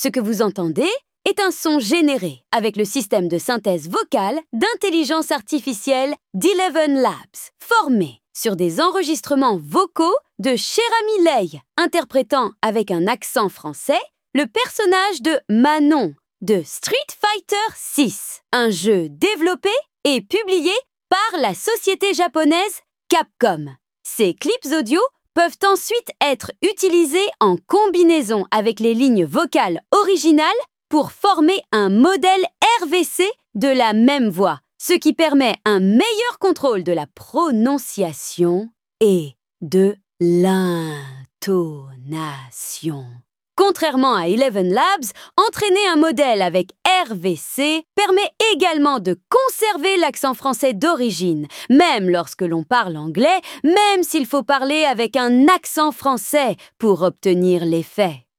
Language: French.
Ce que vous entendez est un son généré avec le système de synthèse vocale d'intelligence artificielle d'Eleven Labs, formé sur des enregistrements vocaux de Cherami Leigh, interprétant avec un accent français le personnage de Manon de Street Fighter VI, un jeu développé et publié par la société japonaise Capcom. Ces clips audio peuvent ensuite être utilisés en combinaison avec les lignes vocales originales pour former un modèle RVC de la même voix, ce qui permet un meilleur contrôle de la prononciation et de l'intonation. Contrairement à Eleven Labs, entraîner un modèle avec RVC permet également de conserver l'accent français d'origine, même lorsque l'on parle anglais, même s'il faut parler avec un accent français pour obtenir l'effet.